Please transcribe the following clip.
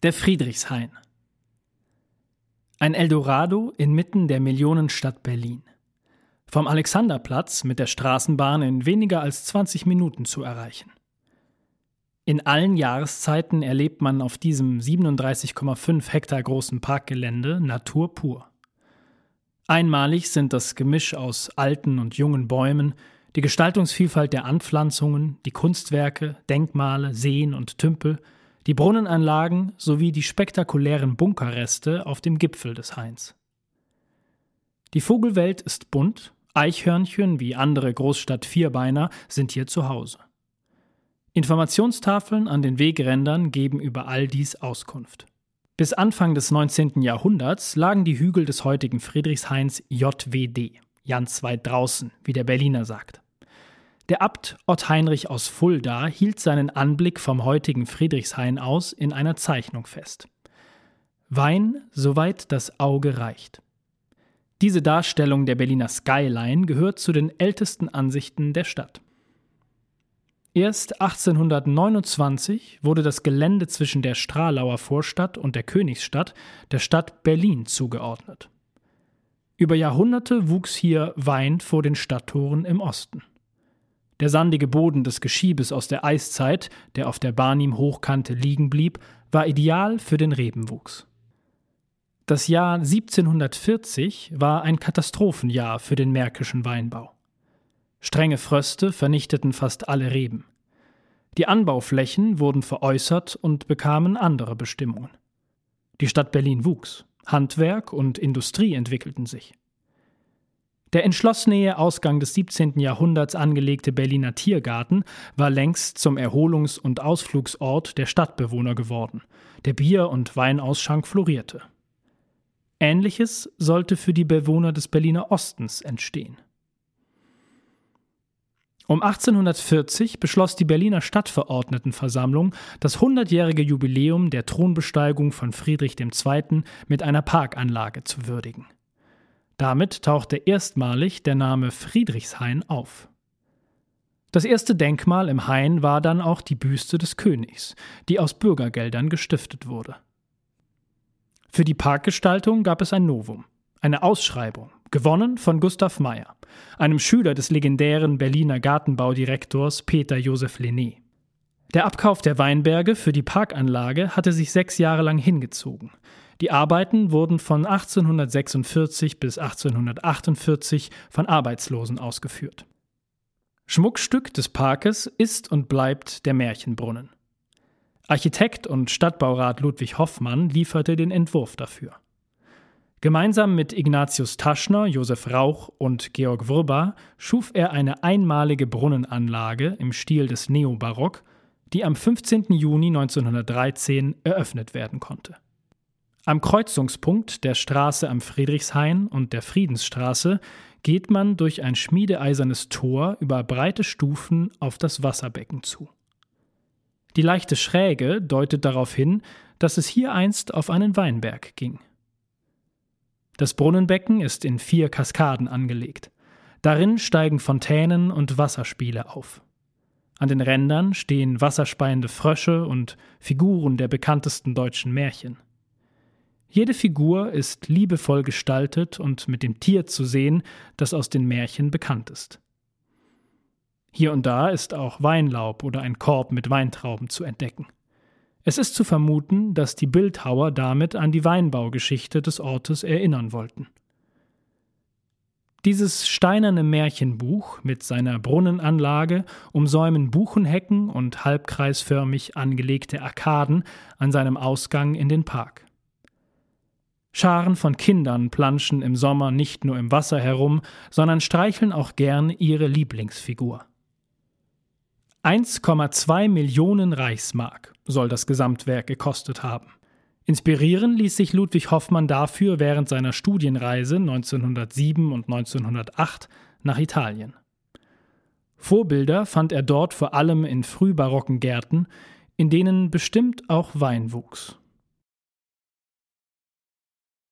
Der Friedrichshain. Ein Eldorado inmitten der Millionenstadt Berlin. Vom Alexanderplatz mit der Straßenbahn in weniger als 20 Minuten zu erreichen. In allen Jahreszeiten erlebt man auf diesem 37,5 Hektar großen Parkgelände Natur pur. Einmalig sind das Gemisch aus alten und jungen Bäumen, die Gestaltungsvielfalt der Anpflanzungen, die Kunstwerke, Denkmale, Seen und Tümpel, die Brunnenanlagen sowie die spektakulären Bunkerreste auf dem Gipfel des Hains. Die Vogelwelt ist bunt, Eichhörnchen wie andere Großstadt-Vierbeiner sind hier zu Hause. Informationstafeln an den Wegrändern geben über all dies Auskunft. Bis Anfang des 19. Jahrhunderts lagen die Hügel des heutigen Friedrichshains JWD, Ganz weit draußen, wie der Berliner sagt. Der Abt Ott Heinrich aus Fulda hielt seinen Anblick vom heutigen Friedrichshain aus in einer Zeichnung fest. Wein, soweit das Auge reicht. Diese Darstellung der Berliner Skyline gehört zu den ältesten Ansichten der Stadt. Erst 1829 wurde das Gelände zwischen der Stralauer Vorstadt und der Königsstadt der Stadt Berlin zugeordnet. Über Jahrhunderte wuchs hier Wein vor den Stadttoren im Osten. Der sandige Boden des Geschiebes aus der Eiszeit, der auf der Barnim-Hochkante liegen blieb, war ideal für den Rebenwuchs. Das Jahr 1740 war ein Katastrophenjahr für den märkischen Weinbau. Strenge Fröste vernichteten fast alle Reben. Die Anbauflächen wurden veräußert und bekamen andere Bestimmungen. Die Stadt Berlin wuchs, Handwerk und Industrie entwickelten sich. Der in Schlossnähe Ausgang des 17. Jahrhunderts angelegte Berliner Tiergarten war längst zum Erholungs- und Ausflugsort der Stadtbewohner geworden. Der Bier- und Weinausschank florierte. Ähnliches sollte für die Bewohner des Berliner Ostens entstehen. Um 1840 beschloss die Berliner Stadtverordnetenversammlung, das 100-jährige Jubiläum der Thronbesteigung von Friedrich II. Mit einer Parkanlage zu würdigen. Damit tauchte erstmalig der Name Friedrichshain auf. Das erste Denkmal im Hain war dann auch die Büste des Königs, die aus Bürgergeldern gestiftet wurde. Für die Parkgestaltung gab es ein Novum, eine Ausschreibung, gewonnen von Gustav Meyer, einem Schüler des legendären Berliner Gartenbaudirektors Peter Joseph Lenné. Der Abkauf der Weinberge für die Parkanlage hatte sich 6 Jahre lang hingezogen. Die Arbeiten wurden von 1846 bis 1848 von Arbeitslosen ausgeführt. Schmuckstück des Parkes ist und bleibt der Märchenbrunnen. Architekt und Stadtbaurat Ludwig Hoffmann lieferte den Entwurf dafür. Gemeinsam mit Ignatius Taschner, Josef Rauch und Georg Wrba schuf er eine einmalige Brunnenanlage im Stil des Neobarock, die am 15. Juni 1913 eröffnet werden konnte. Am Kreuzungspunkt der Straße am Friedrichshain und der Friedensstraße geht man durch ein schmiedeeisernes Tor über breite Stufen auf das Wasserbecken zu. Die leichte Schräge deutet darauf hin, dass es hier einst auf einen Weinberg ging. Das Brunnenbecken ist in 4 Kaskaden angelegt. Darin steigen Fontänen und Wasserspiele auf. An den Rändern stehen wasserspeiende Frösche und Figuren der bekanntesten deutschen Märchen. Jede Figur ist liebevoll gestaltet und mit dem Tier zu sehen, das aus den Märchen bekannt ist. Hier und da ist auch Weinlaub oder ein Korb mit Weintrauben zu entdecken. Es ist zu vermuten, dass die Bildhauer damit an die Weinbaugeschichte des Ortes erinnern wollten. Dieses steinerne Märchenbuch mit seiner Brunnenanlage umsäumen Buchenhecken und halbkreisförmig angelegte Arkaden an seinem Ausgang in den Park. Scharen von Kindern planschen im Sommer nicht nur im Wasser herum, sondern streicheln auch gern ihre Lieblingsfigur. 1,2 Millionen Reichsmark soll das Gesamtwerk gekostet haben. Inspirieren ließ sich Ludwig Hoffmann dafür während seiner Studienreise 1907 und 1908 nach Italien. Vorbilder fand er dort vor allem in frühbarocken Gärten, in denen bestimmt auch Wein wuchs.